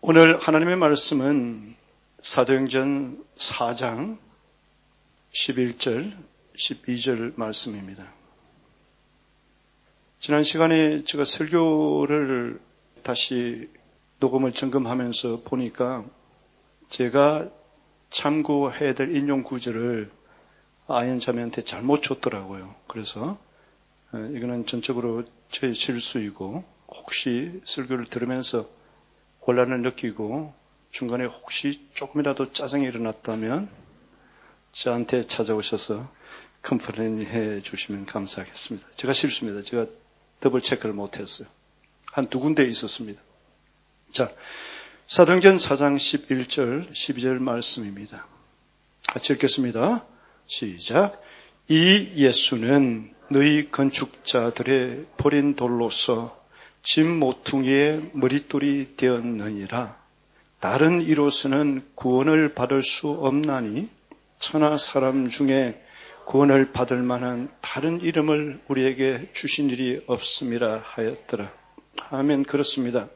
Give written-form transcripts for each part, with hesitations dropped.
오늘 하나님의 말씀은 사도행전 4장 11절, 12절 말씀입니다. 지난 시간에 제가 설교를 다시 녹음을 점검하면서 보니까 제가 참고해야 될 인용 구절을 아연자매한테 잘못 줬더라고요. 그래서 이거는 전적으로 저의 실수이고 혹시 설교를 들으면서 혼란을 느끼고 중간에 혹시 조금이라도 짜증이 일어났다면 저한테 찾아오셔서 컴플레인 해 주시면 감사하겠습니다. 제가 실수입니다. 제가 더블 체크를 못했어요. 한 두 군데 있었습니다. 자, 사도행전 4장 11절, 12절 말씀입니다. 같이 읽겠습니다. 시작. 이 예수는 너희 건축자들의 버린 돌로서 집 모퉁이의 머릿돌이 되었느니라. 다른 이로서는 구원을 받을 수 없나니 천하 사람 중에 구원을 받을 만한 다른 이름을 우리에게 주신 일이 없음이라 하였더라. 아멘. 그렇습니다.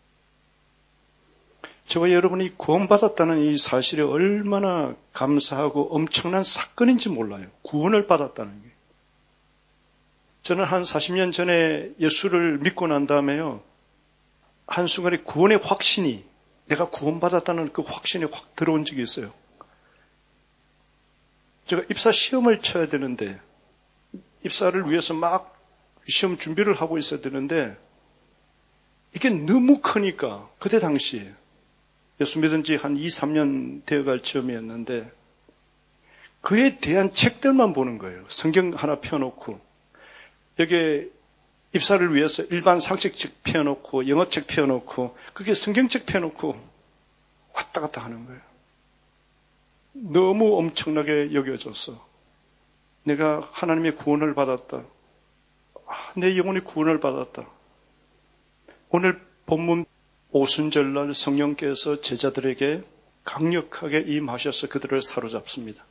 저와 여러분이 구원받았다는 이 사실이 얼마나 감사하고 엄청난 사건인지 몰라요. 구원을 받았다는 게. 저는 한 40년 전에 예수를 믿고 난 다음에요. 한순간에 구원의 확신이, 내가 구원받았다는 그 확신이 확 들어온 적이 있어요. 제가 입사 시험을 쳐야 되는데, 입사를 위해서 막 시험 준비를 하고 있어야 되는데, 이게 너무 크니까, 그때 당시에, 예수 믿은 지 한 2, 3년 되어갈 즈음이었는데, 그에 대한 책들만 보는 거예요. 성경 하나 펴놓고, 여기에 입사를 위해서 일반 상식책 펴놓고, 영어책 펴놓고, 그게 성경책 펴놓고, 왔다 갔다 하는 거예요. 너무 엄청나게 여겨졌어. 내가 하나님의 구원을 받았다. 내 영혼이 구원을 받았다. 오늘 본문 오순절날 성령께서 제자들에게 강력하게 임하셔서 그들을 사로잡습니다.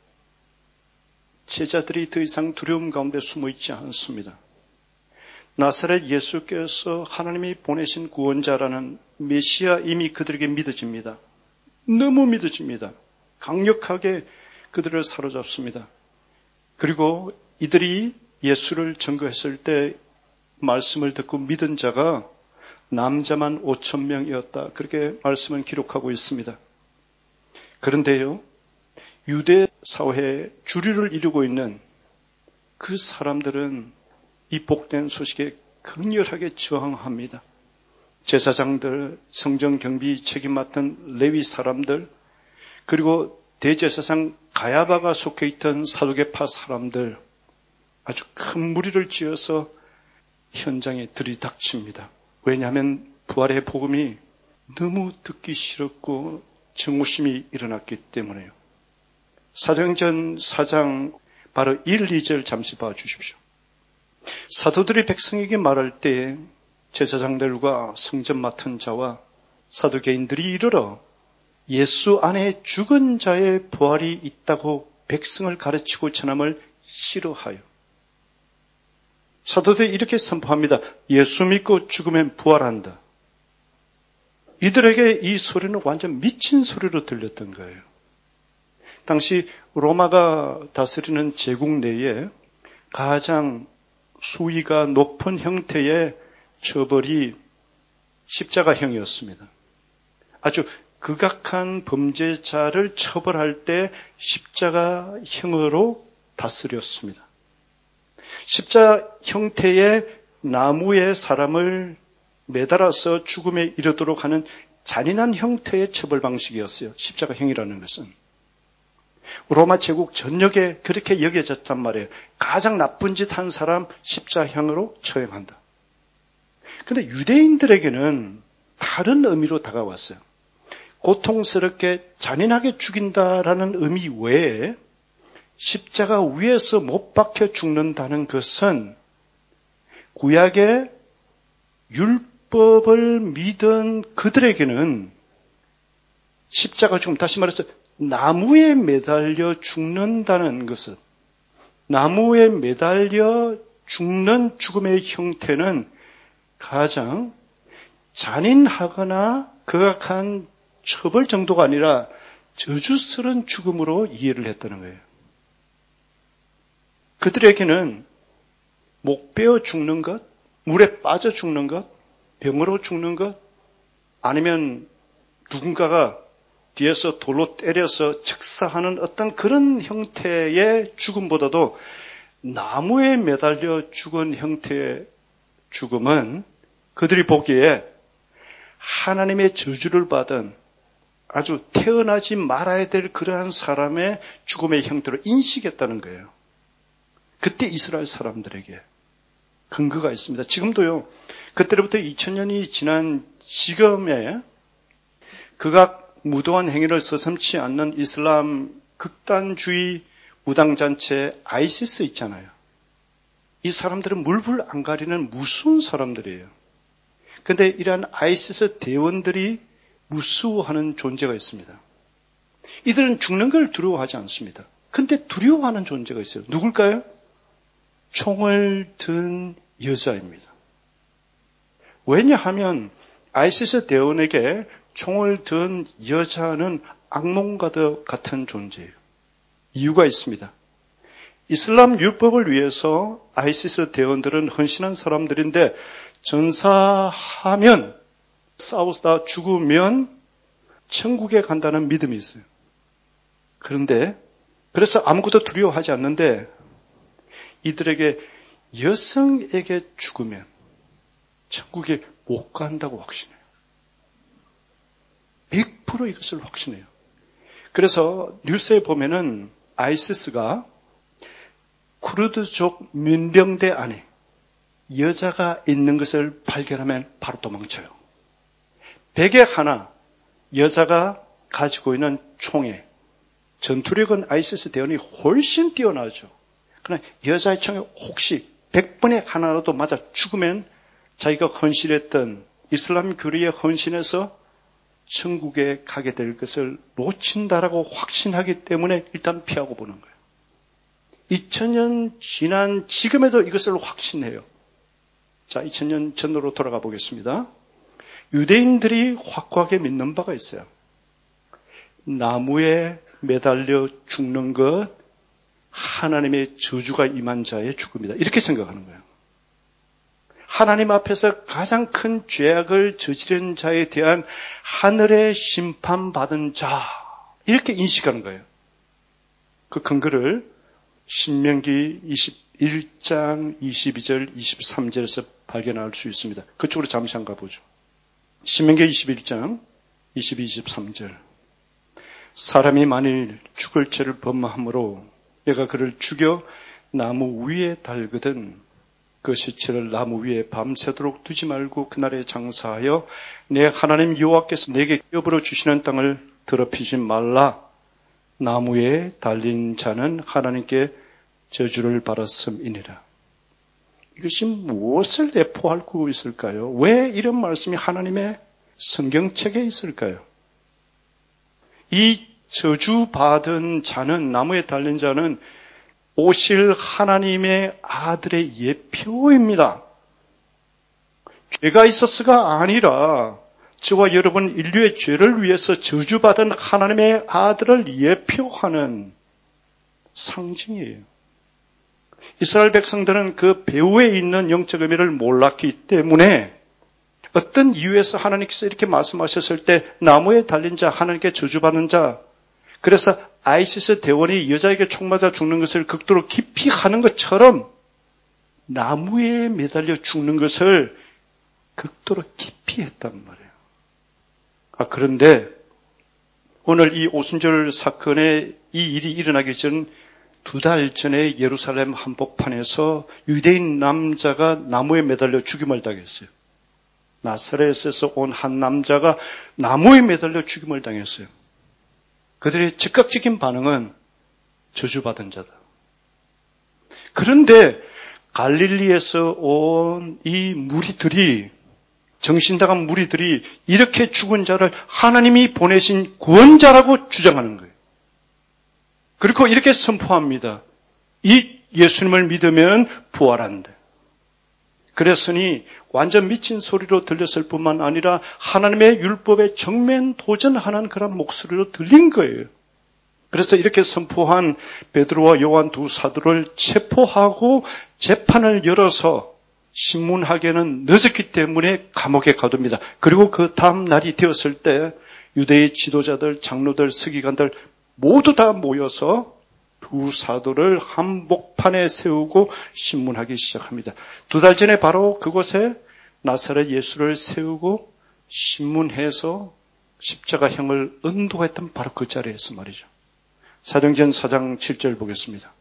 제자들이 더 이상 두려움 가운데 숨어 있지 않습니다. 나사렛 예수께서 하나님이 보내신 구원자라는 메시아 이미 그들에게 믿어집니다. 너무 믿어집니다. 강력하게 그들을 사로잡습니다. 그리고 이들이 예수를 증거했을 때 말씀을 듣고 믿은 자가 남자만 5,000명이었다. 그렇게 말씀은 기록하고 있습니다. 그런데요, 유대 사회의 주류를 이루고 있는 그 사람들은 이 복된 소식에 극렬하게 저항합니다. 제사장들, 성전 경비 책임 맡은 레위 사람들, 그리고 대제사장 가야바가 속해 있던 사두개파 사람들, 아주 큰 무리를 지어서 현장에 들이닥칩니다. 왜냐하면 부활의 복음이 너무 듣기 싫었고 증오심이 일어났기 때문에요. 사도행전 4장 바로 1, 2절 잠시 봐주십시오. 사도들이 백성에게 말할 때 제사장들과 성전 맡은 자와 사두개인들이 이르러 예수 안에 죽은 자의 부활이 있다고 백성을 가르치고 전함을 싫어하여. 사도들이 이렇게 선포합니다. 예수 믿고 죽으면 부활한다. 이들에게 이 소리는 완전 미친 소리로 들렸던 거예요. 당시 로마가 다스리는 제국 내에 가장 수위가 높은 형태의 처벌이 십자가형이었습니다. 아주 극악한 범죄자를 처벌할 때 십자가형으로 다스렸습니다. 십자 형태의 나무에 사람을 매달아서 죽음에 이르도록 하는 잔인한 형태의 처벌 방식이었어요. 십자가형이라는 것은. 로마 제국 전역에 그렇게 여겨졌단 말이에요. 가장 나쁜 짓 한 사람 십자형으로 처형한다. 그런데 유대인들에게는 다른 의미로 다가왔어요. 고통스럽게 잔인하게 죽인다라는 의미 외에 십자가 위에서 못 박혀 죽는다는 것은 구약의 율법을 믿은 그들에게는 십자가 죽음, 다시 말해서 나무에 매달려 죽는다는 것은, 나무에 매달려 죽는 죽음의 형태는 가장 잔인하거나 극악한 처벌 정도가 아니라 저주스러운 죽음으로 이해를 했다는 거예요. 그들에게는 목 베어 죽는 것, 물에 빠져 죽는 것, 병으로 죽는 것, 아니면 누군가가 뒤에서 돌로 때려서 즉사하는 어떤 그런 형태의 죽음보다도 나무에 매달려 죽은 형태의 죽음은 그들이 보기에 하나님의 저주를 받은 아주 태어나지 말아야 될 그러한 사람의 죽음의 형태로 인식했다는 거예요. 그때 이스라엘 사람들에게 근거가 있습니다. 지금도요. 그때로부터 2000년이 지난 지금에 극악 무도한 행위를 서슴지 않는 이슬람 극단주의 무당단체 아이시스 있잖아요. 이 사람들은 물불 안 가리는 무서운 사람들이에요. 그런데 이러한 아이시스 대원들이 무서워하는 존재가 있습니다. 이들은 죽는 걸 두려워하지 않습니다. 그런데 두려워하는 존재가 있어요. 누굴까요? 총을 든 여자입니다. 왜냐하면 아이시스 대원에게 총을 든 여자는 악몽과도 같은 존재예요. 이유가 있습니다. 이슬람 율법을 위해서 아이시스 대원들은 헌신한 사람들인데 전사하면 싸우다 죽으면 천국에 간다는 믿음이 있어요. 그래서 아무것도 두려워하지 않는데 이들에게 여성에게 죽으면 천국에 못 간다고 확신해요. 100% 이것을 확신해요. 그래서 뉴스에 보면은 아이시스가 쿠르드족 민병대 안에 여자가 있는 것을 발견하면 바로 도망쳐요. 베개 하나 여자가 가지고 있는 총에 전투력은 아이시스 대원이 훨씬 뛰어나죠. 그러나 여자의 총에 혹시 100번에 하나라도 맞아 죽으면 자기가 헌신했던 이슬람 교리에 헌신해서 천국에 가게 될 것을 놓친다라고 확신하기 때문에 일단 피하고 보는 거예요. 2000년 지난 지금에도 이것을 확신해요. 자, 2000년 전으로 돌아가 보겠습니다. 유대인들이 확고하게 믿는 바가 있어요. 나무에 매달려 죽는 것, 하나님의 저주가 임한 자의 죽음이다. 이렇게 생각하는 거예요. 하나님 앞에서 가장 큰 죄악을 저지른 자에 대한 하늘의 심판받은 자, 이렇게 인식하는 거예요. 그 근거를 신명기 21장 22절 23절에서 발견할 수 있습니다. 그쪽으로 잠시 한번 가보죠. 신명기 21장 22, 23절. 사람이 만일 죽을 죄를 범하므로 내가 그를 죽여 나무 위에 달거든 그 시체를 나무 위에 밤새도록 두지 말고 그날에 장사하여 내 하나님 여호와께서 내게 기업으로 주시는 땅을 더럽히지 말라. 나무에 달린 자는 하나님께 저주를 받았음이니라. 이것이 무엇을 내포하고 있을까요? 왜 이런 말씀이 하나님의 성경책에 있을까요? 이 저주받은 자는, 나무에 달린 자는 오실 하나님의 아들의 예표입니다. 죄가 있었어가 아니라 저와 여러분 인류의 죄를 위해서 저주받은 하나님의 아들을 예표하는 상징이에요. 이스라엘 백성들은 그 배후에 있는 영적 의미를 몰랐기 때문에 어떤 이유에서 하나님께서 이렇게 말씀하셨을 때 나무에 달린 자, 하나님께 저주받는 자, 그래서 아이시스 대원이 여자에게 총 맞아 죽는 것을 극도로 깊이 하는 것처럼 나무에 매달려 죽는 것을 극도로 깊이 했단 말이에요. 그런데 오늘 이 오순절 사건에 이 일이 일어나기 전 2달 전에 예루살렘 한복판에서 유대인 남자가 나무에 매달려 죽임을 당했어요. 나사렛에서 온 한 남자가 나무에 매달려 죽임을 당했어요. 그들의 즉각적인 반응은 저주받은 자다. 그런데 갈릴리에서 온 이 무리들이, 정신나간 무리들이 이렇게 죽은 자를 하나님이 보내신 구원자라고 주장하는 거예요. 그리고 이렇게 선포합니다. 이 예수님을 믿으면 부활한다. 그랬으니 완전 미친 소리로 들렸을 뿐만 아니라 하나님의 율법에 정면 도전하는 그런 목소리로 들린 거예요. 그래서 이렇게 선포한 베드로와 요한 두 사도를 체포하고 재판을 열어서 신문하기에는 늦었기 때문에 감옥에 가둡니다. 그리고 그 다음 날이 되었을 때 유대의 지도자들, 장로들, 서기관들 모두 다 모여서 두 사도를 한복판에 세우고 신문하기 시작합니다. 2달 전에 바로 그곳에 나사렛 예수를 세우고 신문해서 십자가형을 언도했던 바로 그 자리에서 말이죠. 사도행전 4장 7절 보겠습니다.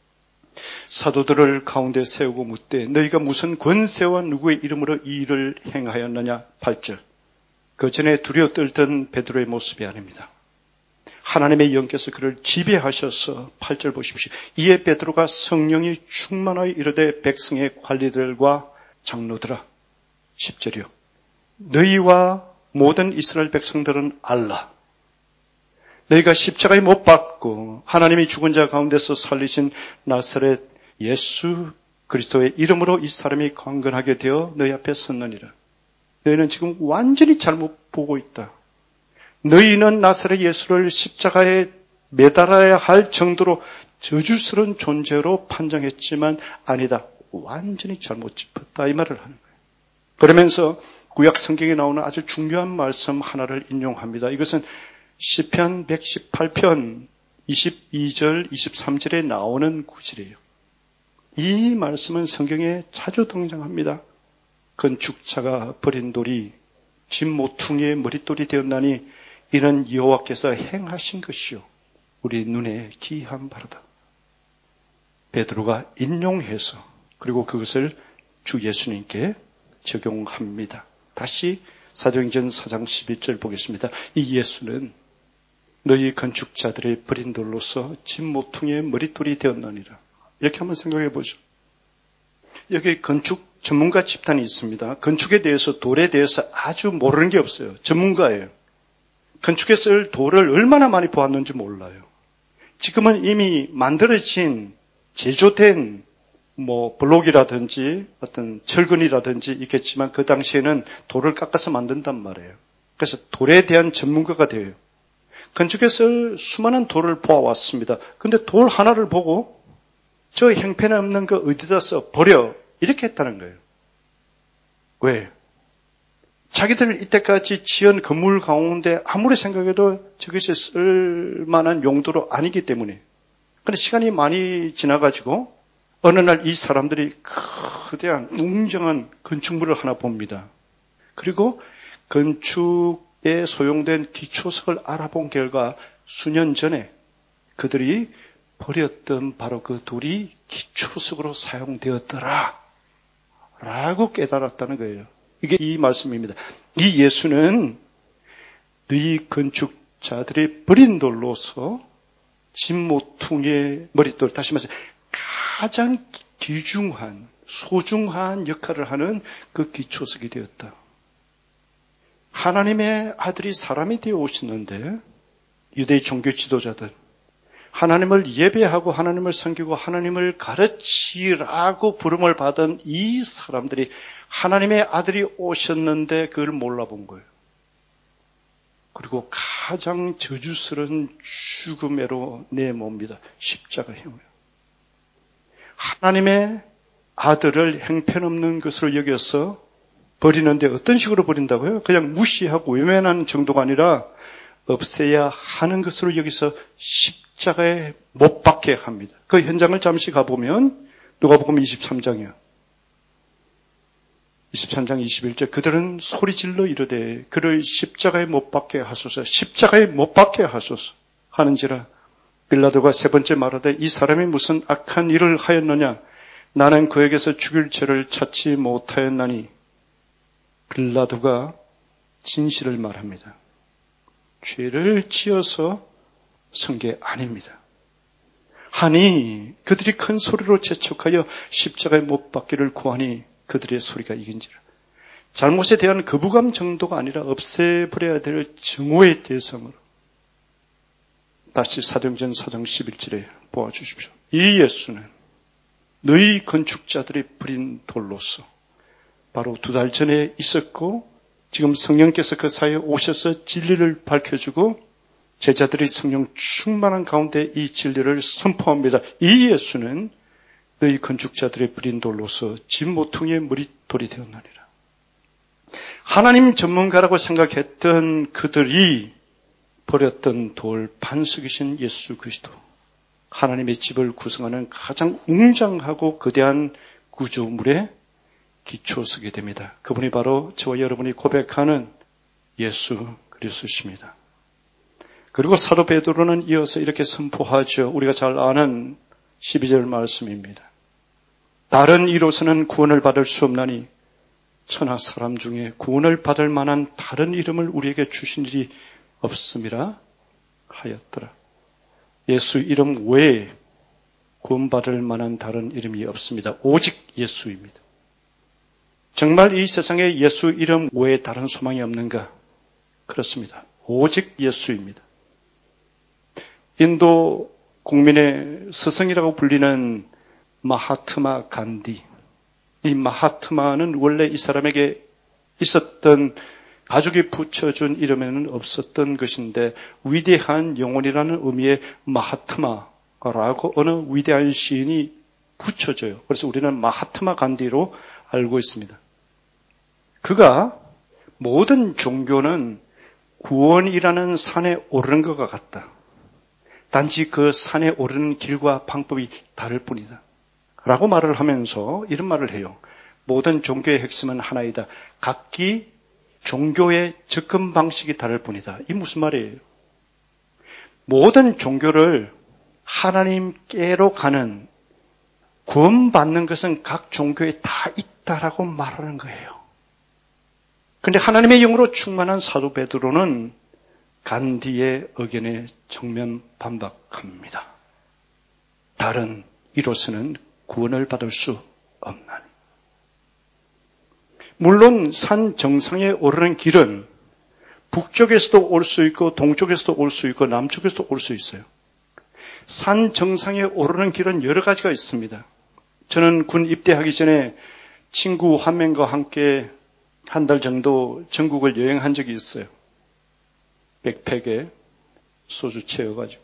사도들을 가운데 세우고 묻되 너희가 무슨 권세와 누구의 이름으로 이 일을 행하였느냐. 8절. 그 전에 두려워 떨던 베드로의 모습이 아닙니다. 하나님의 영께서 그를 지배하셔서 8절 보십시오. 이에 베드로가 성령이 충만하여 이르되 백성의 관리들과 장로들아. 10절이요. 너희와 모든 이스라엘 백성들은 알라. 너희가 십자가에 못 박고 하나님이 죽은 자 가운데서 살리신 나사렛 예수 그리스도의 이름으로 이 사람이 강건하게 되어 너희 앞에 섰느니라. 너희는 지금 완전히 잘못 보고 있다. 너희는 나사렛 예수를 십자가에 매달아야 할 정도로 저주스러운 존재로 판정했지만 아니다. 완전히 잘못 짚었다. 이 말을 하는 거예요. 그러면서 구약 성경에 나오는 아주 중요한 말씀 하나를 인용합니다. 이것은 시편 118편 22절 23절에 나오는 구절이에요. 이 말씀은 성경에 자주 등장합니다. 건축자가 버린 돌이 집 모퉁이의 머릿돌이 되었나니 이는 여호와께서 행하신 것이요 우리 눈에 기이한 바로다. 베드로가 인용해서 그리고 그것을 주 예수님께 적용합니다. 다시 사도행전 4장 11절 보겠습니다. 이 예수는 너희 건축자들의 버린 돌로서 집 모퉁이의 머릿돌이 되었나니라. 이렇게 한번 생각해 보죠. 여기 건축 전문가 집단이 있습니다. 건축에 대해서 돌에 대해서 아주 모르는 게 없어요. 전문가예요. 건축에 쓸 돌을 얼마나 많이 보았는지 몰라요. 지금은 이미 만들어진 제조된 블록이라든지 어떤 철근이라든지 있겠지만 그 당시에는 돌을 깎아서 만든단 말이에요. 그래서 돌에 대한 전문가가 돼요. 건축에서 수많은 돌을 보아왔습니다. 근데 돌 하나를 보고 저 형편에 없는 거 어디다 써 버려 이렇게 했다는 거예요. 왜? 자기들 이때까지 지은 건물 가운데 아무리 생각해도 저것이 쓸 만한 용도로 아니기 때문에. 그런데 시간이 많이 지나가지고 어느 날 이 사람들이 거대한 웅장한 건축물을 하나 봅니다. 그리고 건축에 소용된 기초석을 알아본 결과 수년 전에 그들이 버렸던 바로 그 돌이 기초석으로 사용되었더라 라고 깨달았다는 거예요. 이게 이 말씀입니다. 이 예수는 너희 건축자들이 버린 돌로서 집 모퉁이의 머릿돌, 다시 말해서 가장 귀중한 소중한 역할을 하는 그 기초석이 되었다. 하나님의 아들이 사람이 되어 오시는데 유대의 종교 지도자들 하나님을 예배하고 하나님을 섬기고 하나님을 가르치라고 부름을 받은 이 사람들이 하나님의 아들이 오셨는데 그걸 몰라본 거예요. 그리고 가장 저주스러운 죽음으로 내몹니다. 십자가형을. 하나님의 아들을 형편없는 것으로 여겨서 버리는데 어떤 식으로 버린다고요? 그냥 무시하고 외면하는 정도가 아니라 없애야 하는 것으로 여기서 십자가에 못 박게 합니다. 그 현장을 잠시 가보면 누가복음 23장이요. 23장 21절 그들은 소리질러 이르되 그를 십자가에 못 박게 하소서 십자가에 못 박게 하소서 하는지라 빌라도가 세 번째 말하되 이 사람이 무슨 악한 일을 하였느냐 나는 그에게서 죽일 죄를 찾지 못하였나니 빌라도가 진실을 말합니다. 죄를 지어서 선 게 아닙니다. 하니 그들이 큰 소리로 재촉하여 십자가에 못 박기를 구하니 그들의 소리가 이긴지라. 잘못에 대한 거부감 정도가 아니라 없애버려야 될 증오의 대상으로. 다시 사도행전 4장 11절에 보아주십시오. 이 예수는 너희 건축자들이 버린 돌로서 바로 2달 전에 있었고 지금 성령께서 그 사이에 오셔서 진리를 밝혀주고 제자들이 성령 충만한 가운데 이 진리를 선포합니다. 이 예수는 너희 건축자들의 부린 돌로서 집 모퉁이의 머릿돌이 되었나니라. 하나님 전문가라고 생각했던 그들이 버렸던 돌 반석이신 예수 그리스도, 하나님의 집을 구성하는 가장 웅장하고 거대한 구조물에 기초 서게 됩니다. 그분이 바로 저와 여러분이 고백하는 예수 그리스도십니다. 그리고 사도 베드로는 이어서 이렇게 선포하죠. 우리가 잘 아는 12절 말씀입니다. 다른 이로서는 구원을 받을 수 없나니 천하 사람 중에 구원을 받을 만한 다른 이름을 우리에게 주신 일이 없음이라 하였더라. 예수 이름 외에 구원받을 만한 다른 이름이 없습니다. 오직 예수입니다. 정말 이 세상에 예수 이름 외에 다른 소망이 없는가? 그렇습니다. 오직 예수입니다. 인도 국민의 스승이라고 불리는 마하트마 간디. 이 마하트마는 원래 이 사람에게 있었던 가족이 붙여준 이름에는 없었던 것인데 위대한 영혼이라는 의미의 마하트마라고 어느 위대한 시인이 붙여줘요. 그래서 우리는 마하트마 간디로 알고 있습니다. 그가 모든 종교는 구원이라는 산에 오르는 것과 같다. 단지 그 산에 오르는 길과 방법이 다를 뿐이다. 라고 말을 하면서 이런 말을 해요. 모든 종교의 핵심은 하나이다. 각기 종교의 접근 방식이 다를 뿐이다. 이 무슨 말이에요? 모든 종교를 하나님께로 가는 구원받는 것은 각 종교에 다 있다라고 말하는 거예요. 그런데 하나님의 영으로 충만한 사도 베드로는 간디의 의견에 정면 반박합니다. 다른 이로서는 구원을 받을 수 없나니. 물론 산 정상에 오르는 길은 북쪽에서도 올 수 있고 동쪽에서도 올 수 있고 남쪽에서도 올 수 있어요. 산 정상에 오르는 길은 여러 가지가 있습니다. 저는 군 입대하기 전에 친구 한 명과 함께 한 달 정도 전국을 여행한 적이 있어요. 백팩에 소주 채워가지고.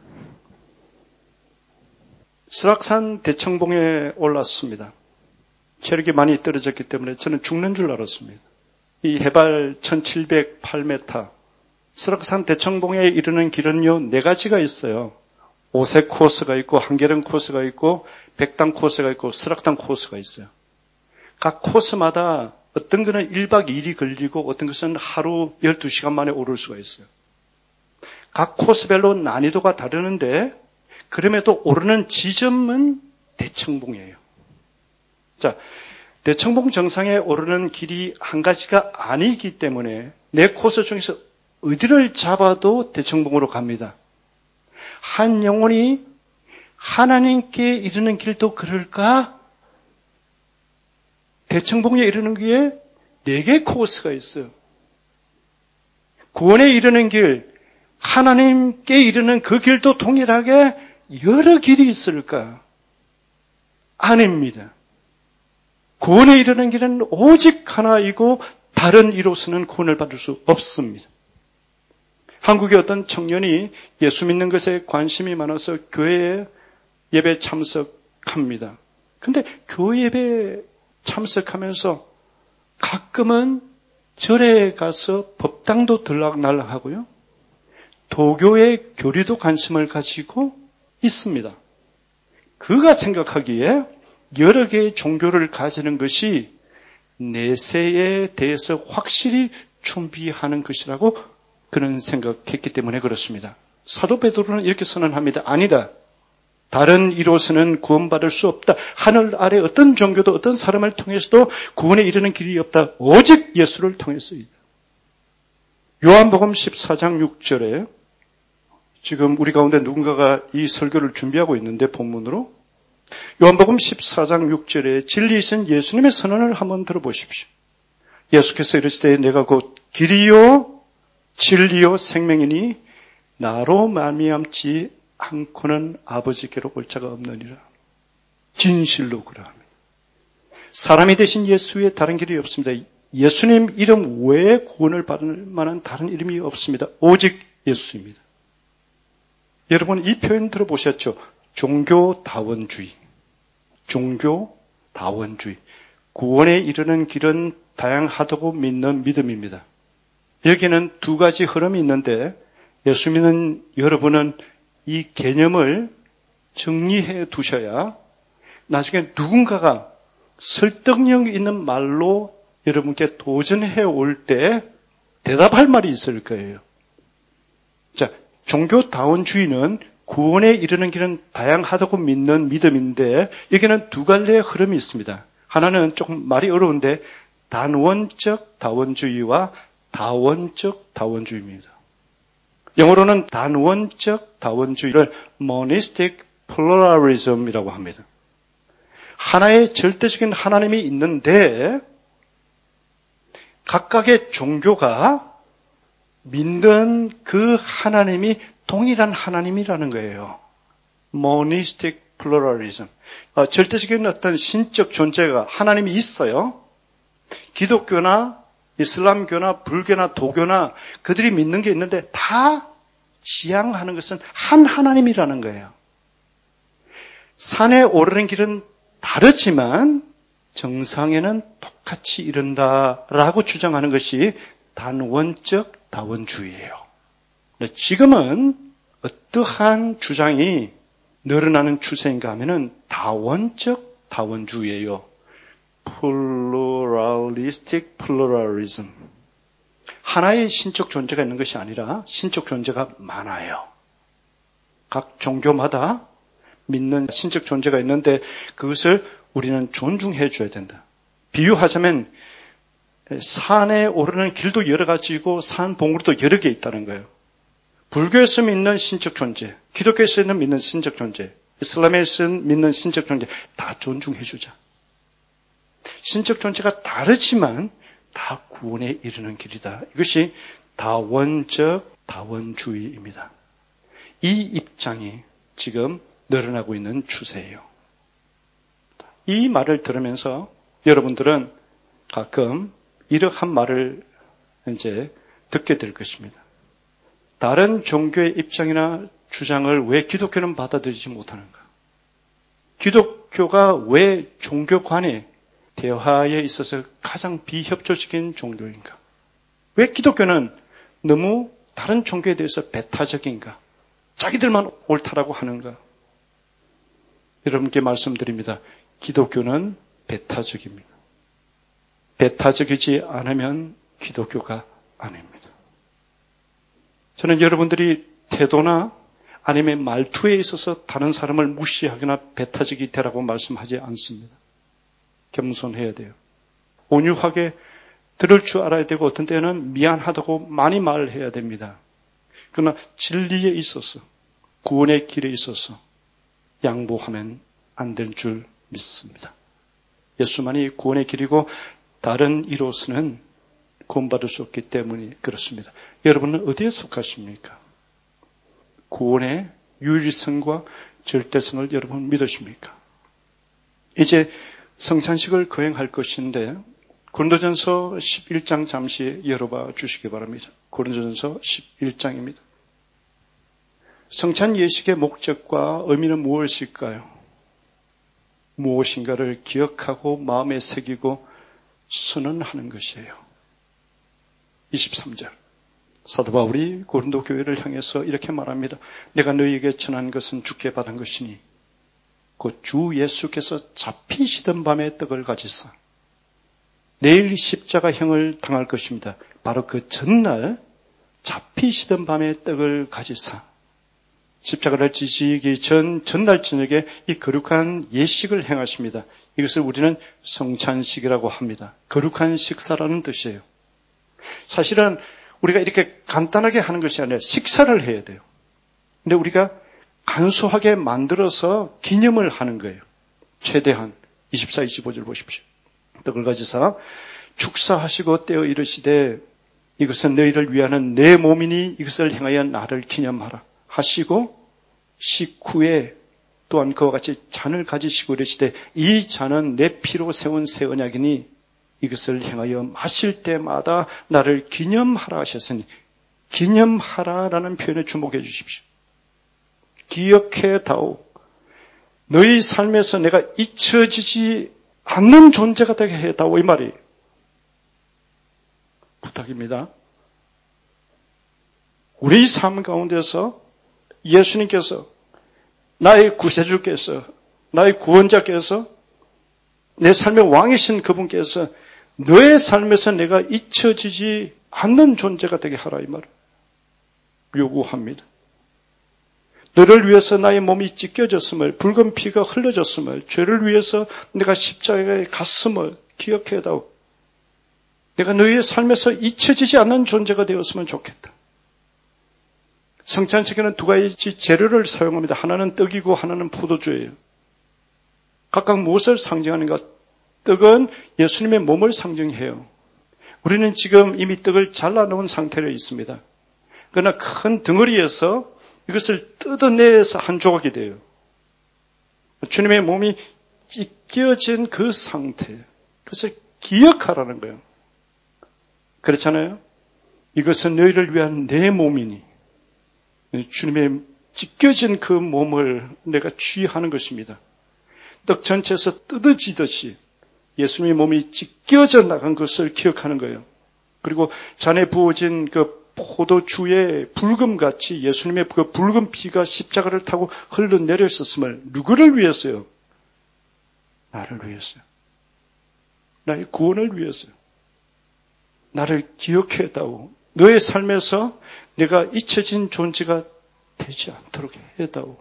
설악산 대청봉에 올랐습니다. 체력이 많이 떨어졌기 때문에 저는 죽는 줄 알았습니다. 이 해발 1708m, 설악산 대청봉에 이르는 길은요, 4가지가 있어요. 오색 코스가 있고, 한계령 코스가 있고, 백당 코스가 있고, 설악당 코스가 있어요. 각 코스마다 어떤 것은 1박 2일이 걸리고, 어떤 것은 하루 12시간 만에 오를 수가 있어요. 각 코스별로 난이도가 다르는데, 그럼에도 오르는 지점은 대청봉이에요. 자, 대청봉 정상에 오르는 길이 한 가지가 아니기 때문에 내 코스 중에서 어디를 잡아도 대청봉으로 갑니다. 한 영혼이 하나님께 이르는 길도 그럴까? 대청봉에 이르는 길에 4개 코스가 있어요. 구원에 이르는 길, 하나님께 이르는 그 길도 동일하게 여러 길이 있을까? 아닙니다. 구원에 이르는 길은 오직 하나이고 다른 이로서는 구원을 받을 수 없습니다. 한국의 어떤 청년이 예수 믿는 것에 관심이 많아서 교회에 예배 참석합니다. 그런데 교회 예배 참석하면서 가끔은 절에 가서 법당도 들락날락하고요. 도교의 교리도 관심을 가지고 있습니다. 그가 생각하기에 여러 개의 종교를 가지는 것이 내세에 대해서 확실히 준비하는 것이라고 그는 생각했기 때문에 그렇습니다. 사도 베드로는 이렇게 선언합니다. 아니다. 다른 이로서는 구원받을 수 없다. 하늘 아래 어떤 종교도 어떤 사람을 통해서도 구원에 이르는 길이 없다. 오직 예수를 통해서이다. 요한복음 14장 6절에 지금 우리 가운데 누군가가 이 설교를 준비하고 있는데 본문으로 요한복음 14장 6절에 진리이신 예수님의 선언을 한번 들어보십시오. 예수께서 이르시되 내가 곧 길이요 진리요 생명이니 나로 말미암지 않고는 아버지께로 올 자가 없느니라. 진실로 그러합니다. 사람이 되신 예수 외에 다른 길이 없습니다. 예수님 이름 외에 구원을 받을 만한 다른 이름이 없습니다. 오직 예수입니다. 여러분 이 표현 들어보셨죠? 종교다원주의. 종교다원주의. 구원에 이르는 길은 다양하다고 믿는 믿음입니다. 여기는 두 가지 흐름이 있는데 예수 믿는 여러분은 이 개념을 정리해 두셔야 나중에 누군가가 설득력 있는 말로 여러분께 도전해 올 때 대답할 말이 있을 거예요. 자, 종교다원주의는 구원에 이르는 길은 다양하다고 믿는 믿음인데 여기는 두 갈래의 흐름이 있습니다. 하나는 조금 말이 어려운데 단원적 다원주의와 다원적 다원주의입니다. 영어로는 단원적 다원주의를 monistic pluralism이라고 합니다. 하나의 절대적인 하나님이 있는데 각각의 종교가 믿는 그 하나님이 동일한 하나님이라는 거예요. monistic pluralism. 절대적인 어떤 신적 존재가 하나님이 있어요. 기독교나 이슬람교나 불교나 도교나 그들이 믿는 게 있는데 다 지향하는 것은 한 하나님이라는 거예요. 산에 오르는 길은 다르지만 정상에는 똑같이 이른다라고 주장하는 것이 단원적 다원주의예요. 지금은 어떠한 주장이 늘어나는 추세인가 하면은 다원적 다원주의예요. pluralistic pluralism. 하나의 신적 존재가 있는 것이 아니라 신적 존재가 많아요. 각 종교마다 믿는 신적 존재가 있는데 그것을 우리는 존중해 줘야 된다. 비유하자면 산에 오르는 길도 여러 가지고 산 봉우리도 여러 개 있다는 거예요. 불교에서 믿는 신적 존재, 기독교에서 믿는 신적 존재, 이슬람에서 믿는 신적 존재 다 존중해 주자. 신적 존재가 다르지만 다 구원에 이르는 길이다. 이것이 다원적 다원주의입니다. 이 입장이 지금 늘어나고 있는 추세예요. 이 말을 들으면서 여러분들은 가끔 이러한 말을 이제 듣게 될 것입니다. 다른 종교의 입장이나 주장을 왜 기독교는 받아들이지 못하는가? 기독교가 왜 종교 간의 대화에 있어서 가장 비협조적인 종교인가? 왜 기독교는 너무 다른 종교에 대해서 배타적인가? 자기들만 옳다라고 하는가? 여러분께 말씀드립니다. 기독교는 배타적입니다. 배타적이지 않으면 기독교가 아닙니다. 저는 여러분들이 태도나 아니면 말투에 있어서 다른 사람을 무시하거나 배타적이 되라고 말씀하지 않습니다. 겸손해야 돼요. 온유하게 들을 줄 알아야 되고 어떤 때는 미안하다고 많이 말해야 됩니다. 그러나 진리에 있어서 구원의 길에 있어서 양보하면 안 될 줄 믿습니다. 예수만이 구원의 길이고 다른 이로서는 구원받을 수 없기 때문에 그렇습니다. 여러분은 어디에 속하십니까? 구원의 유일성과 절대성을 여러분 믿으십니까? 이제 성찬식을 거행할 것인데 고린도전서 11장 잠시 열어봐 주시기 바랍니다. 고린도전서 11장입니다. 성찬 예식의 목적과 의미는 무엇일까요? 무엇인가를 기억하고 마음에 새기고 선언하는 것이에요. 23절 사도 바울이 고린도 교회를 향해서 이렇게 말합니다. 내가 너희에게 전한 것은 주께 받은 것이니 곧 주 예수께서 잡히시던 밤에 떡을 가지사 내일 십자가형을 당할 것입니다. 바로 그 전날 잡히시던 밤에 떡을 가지사 십자가를 지시기 전날 저녁에 이 거룩한 예식을 행하십니다. 이것을 우리는 성찬식이라고 합니다. 거룩한 식사라는 뜻이에요. 사실은 우리가 이렇게 간단하게 하는 것이 아니라 식사를 해야 돼요. 근데 우리가 간소하게 만들어서 기념을 하는 거예요. 최대한 24, 25절 보십시오. 떡을 가지사 축사하시고 떼어 이르시되 이것은 너희를 위하는 내 몸이니 이것을 행하여 나를 기념하라 하시고 식후에 또한 그와 같이 잔을 가지시고 이르시되 이 잔은 내 피로 세운 새 언약이니 이것을 행하여 마실 때마다 나를 기념하라 하셨으니 기념하라라는 표현에 주목해 주십시오. 기억해다오. 너희 삶에서 내가 잊혀지지 않는 존재가 되게 해다오 이 말이 부탁입니다. 우리 삶 가운데서 예수님께서 나의 구세주께서 나의 구원자께서 내 삶의 왕이신 그분께서 너의 삶에서 내가 잊혀지지 않는 존재가 되게 하라 이 말을 요구합니다. 너를 위해서 나의 몸이 찢겨졌음을 붉은 피가 흘려졌음을 죄를 위해서 내가 십자가에 갔음을 기억해다오. 내가 너의 삶에서 잊혀지지 않는 존재가 되었으면 좋겠다. 성찬식에는 두 가지 재료를 사용합니다. 하나는 떡이고 하나는 포도주예요. 각각 무엇을 상징하는가? 떡은 예수님의 몸을 상징해요. 우리는 지금 이미 떡을 잘라놓은 상태로 있습니다. 그러나 큰 덩어리에서 이것을 뜯어내서 한 조각이 돼요. 주님의 몸이 찢겨진 그 상태, 그것을 기억하라는 거예요. 그렇잖아요? 이것은 너희를 위한 내 몸이니 주님의 찢겨진 그 몸을 내가 취하는 것입니다. 떡 전체에서 뜯어지듯이 예수님의 몸이 찢겨져 나간 것을 기억하는 거예요. 그리고 잔에 부어진 그 포도주의 붉음같이 예수님의 그 붉은 피가 십자가를 타고 흘러내렸었음을 누구를 위해서요? 나를 위해서요. 나의 구원을 위해서요. 나를 기억해다오. 너의 삶에서 내가 잊혀진 존재가 되지 않도록 해다오.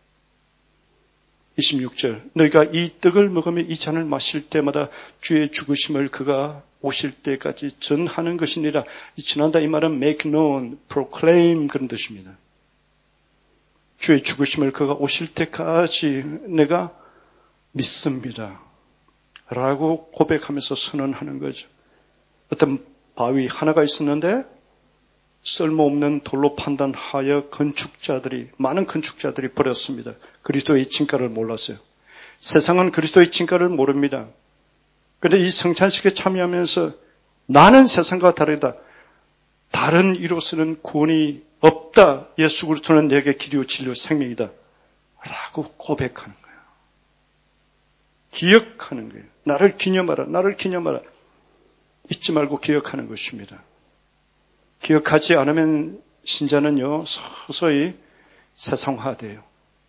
26절 너희가 이 떡을 먹으며 이 잔을 마실 때마다 주의 죽으심을 그가 오실 때까지 전하는 것이니라. 전한다 이 말은 make known, proclaim 그런 뜻입니다. 주의 죽으심을 그가 오실 때까지 내가 믿습니다. 라고 고백하면서 선언하는 거죠. 어떤 바위 하나가 있었는데 쓸모없는 돌로 판단하여 많은 건축자들이 버렸습니다. 그리스도의 진가를 몰랐어요. 세상은 그리스도의 진가를 모릅니다. 그런데 이 성찬식에 참여하면서 나는 세상과 다르다. 다른 이로서는 구원이 없다. 예수 그리스도는 내게 길이요 진리요 생명이다. 라고 고백하는 거예요. 기억하는 거예요. 나를 기념하라. 나를 기념하라. 잊지 말고 기억하는 것입니다. 기억하지 않으면 신자는요, 서서히 세상화돼요.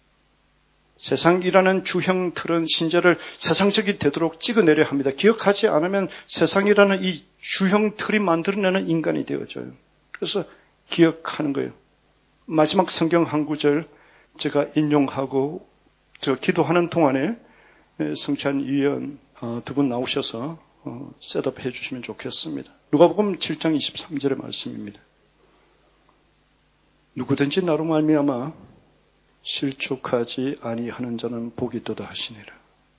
세상이라는 주형 틀은 신자를 세상적이 되도록 찍어내려 합니다. 기억하지 않으면 세상이라는 이 주형 틀이 만들어내는 인간이 되어져요. 그래서 기억하는 거예요. 마지막 성경 한 구절 제가 인용하고 기도하는 동안에 성찬위원 두 분 나오셔서 셋업해 주시면 좋겠습니다. 누가복음 7장 23절의 말씀입니다. 누구든지 나로 말미암아 실족하지 아니하는 자는 복이 있도다 하시니라.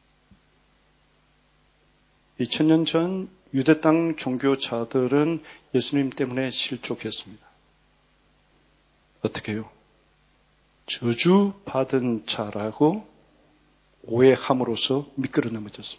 2000년 전 유대 땅 종교자들은 예수님 때문에 실족했습니다. 어떻게 해요? 저주받은 자라고 오해함으로써 미끄러 넘어졌습니다.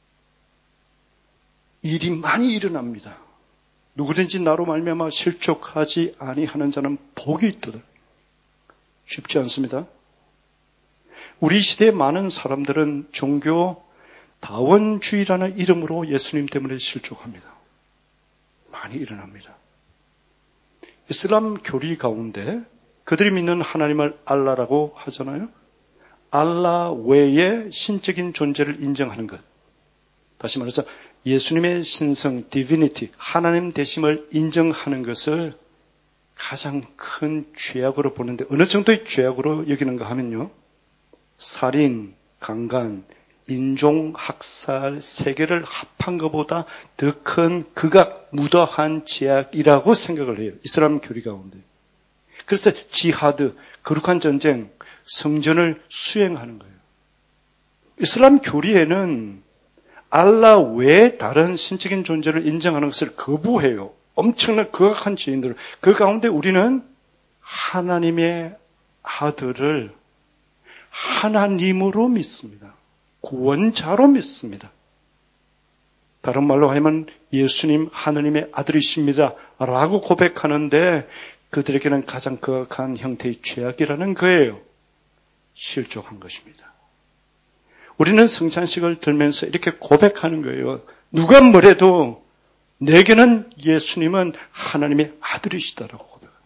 일이 많이 일어납니다. 누구든지 나로 말미암아 실족하지 아니하는 자는 복이 있도다. 쉽지 않습니다. 우리 시대의 많은 사람들은 종교 다원주의라는 이름으로 예수님 때문에 실족합니다. 많이 일어납니다. 이슬람 교리 가운데 그들이 믿는 하나님을 알라라고 하잖아요. 알라 외에 신적인 존재를 인정하는 것. 다시 말해서 예수님의 신성, divinity, 하나님 되심을 인정하는 것을 가장 큰 죄악으로 보는데 어느 정도의 죄악으로 여기는가 하면요. 살인, 강간, 인종학살, 세계를 합한 것보다 더 큰 극악, 무도한 죄악이라고 생각을 해요. 이슬람 교리 가운데. 그래서 지하드, 거룩한 전쟁, 성전을 수행하는 거예요. 이슬람 교리에는 알라 외에 다른 신적인 존재를 인정하는 것을 거부해요. 엄청난 극악한 죄인들. 그 가운데 우리는 하나님의 아들을 하나님으로 믿습니다. 구원자로 믿습니다. 다른 말로 하면 예수님 하나님의 아들이십니다 라고 고백하는데 그들에게는 가장 거악한 형태의 죄악이라는 거예요. 실족한 것입니다. 우리는 성찬식을 들면서 이렇게 고백하는 거예요. 누가 뭐래도 내게는 예수님은 하나님의 아들이시다라고 고백합니다.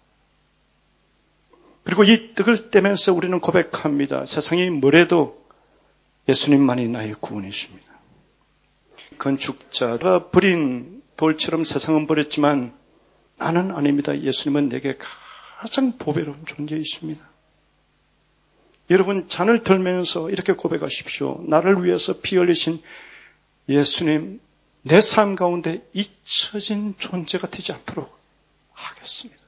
그리고 이 떡을 떼면서 우리는 고백합니다. 세상이 뭐래도 예수님만이 나의 구원이십니다. 건축자가 버린 돌처럼 세상은 버렸지만 나는 아닙니다. 예수님은 내게 가장 보배로운 존재이십니다. 여러분 잔을 들면서 이렇게 고백하십시오. 나를 위해서 피 흘리신 예수님, 내 삶 가운데 잊혀진 존재가 되지 않도록 하겠습니다.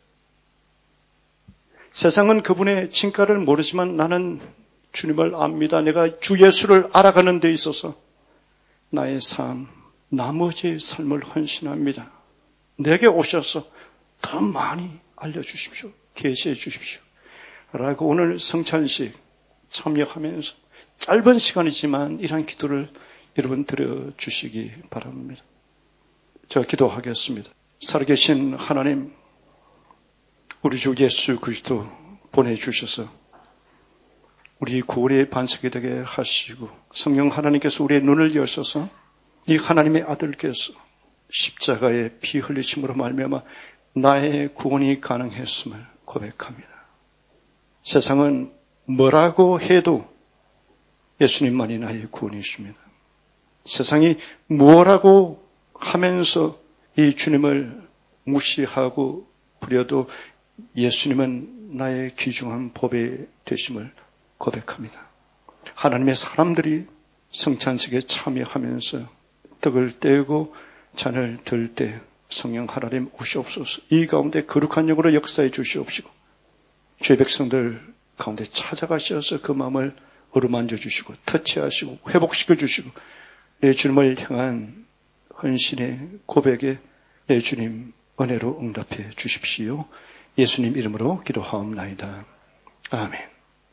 세상은 그분의 진가를 모르지만 나는 주님을 압니다. 내가 주 예수를 알아가는 데 있어서 나의 삶, 나머지의 삶을 헌신합니다. 내게 오셔서 더 많이 알려주십시오. 계시해 주십시오. 라고 오늘 성찬식 참여하면서 짧은 시간이지만 이러한 기도를 여러분 드려주시기 바랍니다. 제가 기도하겠습니다. 살아계신 하나님, 우리 주 예수 그리스도 보내주셔서 우리 구원의 반석이 되게 하시고 성령 하나님께서 우리의 눈을 여셔서 이 하나님의 아들께서 십자가에 피 흘리심으로 말미암아 나의 구원이 가능했음을 고백합니다. 세상은 뭐라고 해도 예수님만이 나의 구원이십니다. 세상이 뭐라고 하면서 이 주님을 무시하고 부려도 예수님은 나의 귀중한 보배 되심을 고백합니다. 하나님의 사람들이 성찬식에 참여하면서 떡을 떼고 잔을 들 때 성령 하나님 오시옵소서. 이 가운데 거룩한 영으로 역사해 주시옵시고 죄 백성들 가운데 찾아가셔서 그 마음을 어루만져 주시고 터치하시고 회복시켜 주시고 내 주님을 향한 헌신의 고백에 내 주님 은혜로 응답해 주십시오. 예수님 이름으로 기도하옵나이다. 아멘.